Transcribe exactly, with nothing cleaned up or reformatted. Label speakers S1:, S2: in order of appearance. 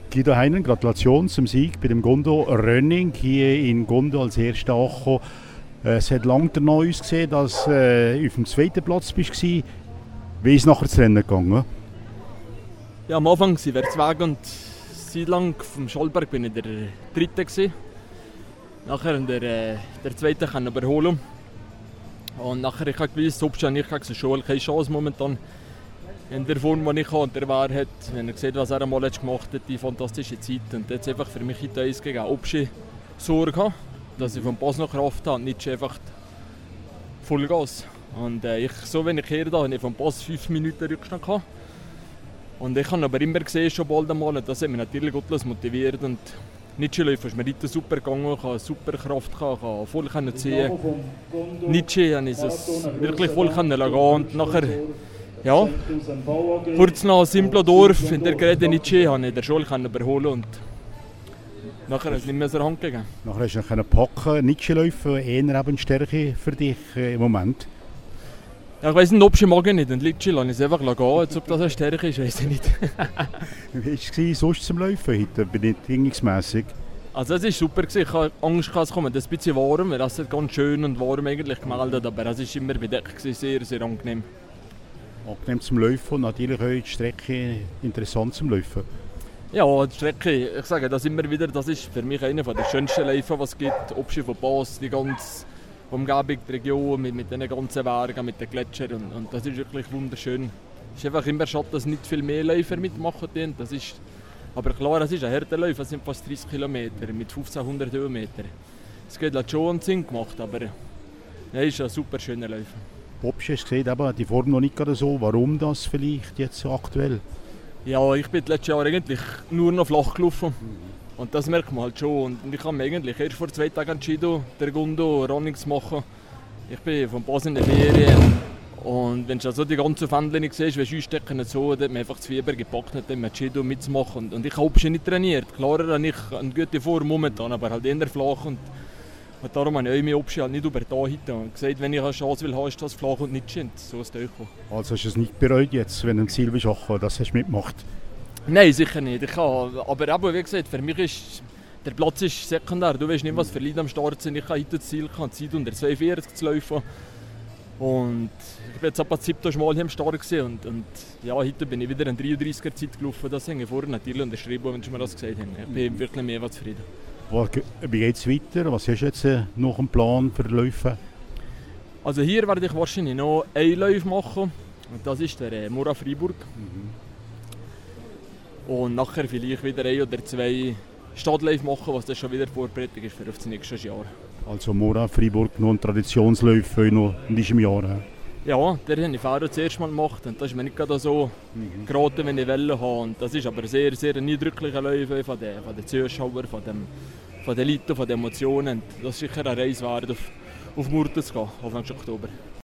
S1: Guido Heinen, Gratulation zum Sieg bei dem Gondo Running hier in Gondo als Erster angekommen. Es hat lange danach ausgesehen, dass du äh, auf dem zweiten Platz warst. Wie ist es nachher das Rennen gegangen?
S2: Ja, am Anfang waren wir zwei und seit lang vom Schollberg bin ich der Dritte gewesen. Nachher der, äh, der Zweite kann überholen. Und nachher ich habe gewusst, ob schon ich habe schon keine Chance momentan. In der Form, die ich habe und der war hat, wenn er sieht, was er einmal gemacht hat, die fantastische Zeit. Und jetzt einfach für mich in eins gegeben, ob ich Sorge habe, dass ich vom Pass noch Kraft habe und nicht einfach Vollgas. Und äh, ich, so wenn ich her da, habe ich vom Pass fünf Minuten Rückstand gehabt. Und ich habe aber immer gesehen, schon bald einmal, das hat mich natürlich gottlos motiviert. Und Nietzsche-Läufer ist mir heute super gegangen, ich hatte super Kraft, ich konnte voll ziehen. Nietzsche habe ich es wirklich voll gehen und nachher, ja, kurz nach Simplodorf, in der Geräte Nietzsche, habe ich den Schul überholen und nachher ist es nicht mehr so Hand gegeben.
S1: Nachher hast du noch packen, Nietzsche-Läufer, eher eben eine Stärke für dich äh, im Moment?
S2: Ja, ich weiss nicht, ob ich mag nicht, und Nietzsche lasse ich es einfach gehen, als ob das eine Stärke ist, weiss ich nicht.
S1: Wie war es sonst zum Laufen heute, bedingungsmässig?
S2: Also es war super, ich hatte Angst, dass es kommt, ein bisschen warm, weil es ganz schön und warm eigentlich gemeldet, aber es war immer bedeckt, sehr, sehr angenehm.
S1: Angenehm zum Laufen und natürlich auch die Strecke interessant zum Laufen.
S2: Ja, die Strecke, ich sage das immer wieder, das ist für mich einer der schönsten Läufe, die es gibt. Obst von Pass, die ganze Umgebung, die Region mit, mit den ganzen Bergen, mit den Gletschern und, und das ist wirklich wunderschön. Es ist einfach immer schade, dass nicht viel mehr Läufer mitmachen. Das ist, aber klar, es ist ein harter Lauf, es sind fast dreißig Kilometer mit fünfzehnhundert Höhenmeter. Es geht halt schon einen Sinn gemacht, aber es ist ein super schöner Lauf.
S1: Bobsch, hast gesehen, aber die Form noch nicht gerade so. Warum das vielleicht jetzt aktuell?
S2: Ja, ich bin letztes Jahr eigentlich nur noch flach gelaufen. Und das merkt man halt schon. Und ich habe mich eigentlich erst vor zwei Tagen entschieden, der Gondo Running zu machen. Ich bin von Basel in der Ferien. Und wenn du also die ganzen Fändchen nicht siehst, wie Scheustecken so, dann hat mir einfach das Fieber gepackt, hat mich entschieden mitzumachen. Und ich habe Obst nicht trainiert. Klar habe ich eine gute Form momentan, aber halt eher flach. Und Und darum habe ich auch Obst halt nicht über da heute und gesagt, wenn ich eine Chance will, ist das flach und nicht schön. So ist es auch.
S1: Also hast du es nicht bereut jetzt, wenn du ein Ziel bist, das hast du mitgemacht?
S2: Nein, sicher nicht. Ich kann, aber eben, wie gesagt, für mich ist der Platz ist sekundär. Du weißt nicht, was für Leute am Start sind. Ich habe heute das Ziel, die Zeit unter zweiundvierzig zu laufen. Und ich bin jetzt etwa das siebte Mal hier am Start gewesen. Und, und ja, heute bin ich wieder eine dreiunddreißiger Zeit gelaufen. Das habe ich vorher natürlich unterschrieben, wenn sie mir das gesagt haben. Ich bin wirklich mehr als zufrieden.
S1: Wie geht es weiter? Was hast du jetzt noch einen Plan für Läufe?
S2: Also hier werde ich wahrscheinlich noch einen Lauf machen. Und das ist der äh, Mora Freiburg. Mhm. Und nachher vielleicht wieder ein oder zwei Stadtläufe machen, was das schon wieder Vorbereitung ist für das nächste Jahr.
S1: Also Mora Freiburg noch ein Traditionslauf noch in diesem Jahr? He?
S2: Ja, den habe ich vorher das erste Mal gemacht und das ist mir nicht gerade so mhm. geraten, wenn ich Welle habe. Und das ist aber sehr, sehr ein eindrücklicher Lauf von den, von den Zuschauern, von, dem, von den Leuten, von den Emotionen. Das ist sicher eine Reise wert, auf, auf Murten zu gehen, Anfang Oktober.